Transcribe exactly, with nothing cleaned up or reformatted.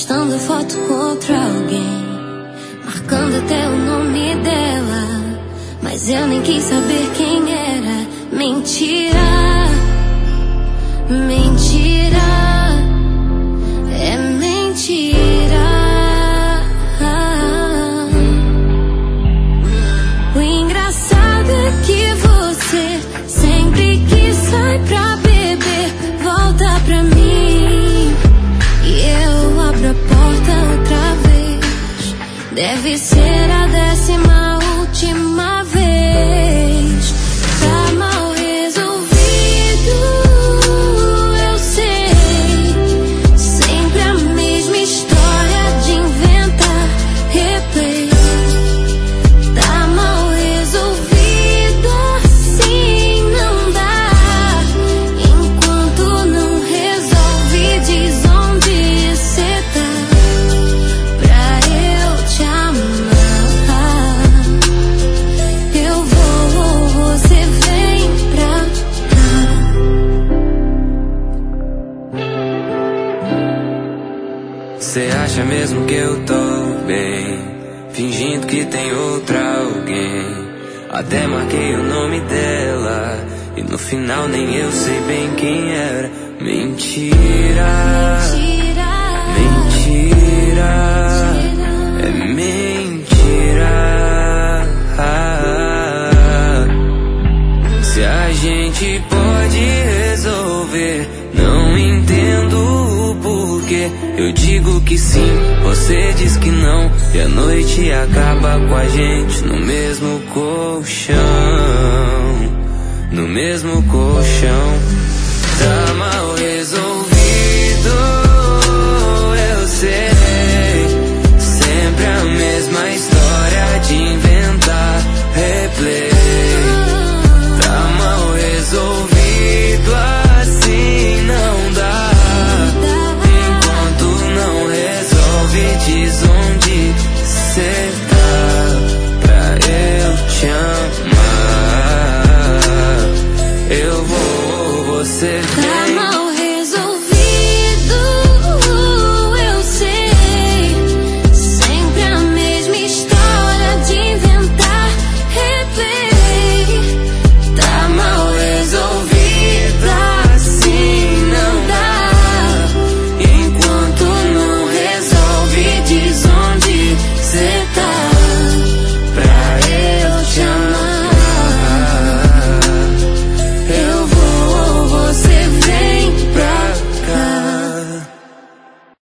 postando foto com outro alguém, marcando até o nome dela, mas eu nem quis saber quem era. Mentira, mentira, é mentira. O engraçado é que você, sempre que sai pra beber, volta pra mim e eu abro a porta outra vez. Deve ser a décima última vez. Tá mal resolvido, eu sei. Sempre a mesma história de inventar replay. Tá mal resolvido, assim não dá. Enquanto não resolve, diz onde cê tá, pra eu te amar. Eu vou, você vem pra cá. Cê acha mesmo que eu tô bem, fingindo que tem outra alguém? Até marquei o nome dela e no final nem eu sei bem quem era. Mentira, mentira, é mentira. Se a gente pode resolver, não entendo o porquê. Eu digo que sim, você diz que não, e a noite acaba com a gente no mesmo colchão, no mesmo colchão. Tá mal resolvido,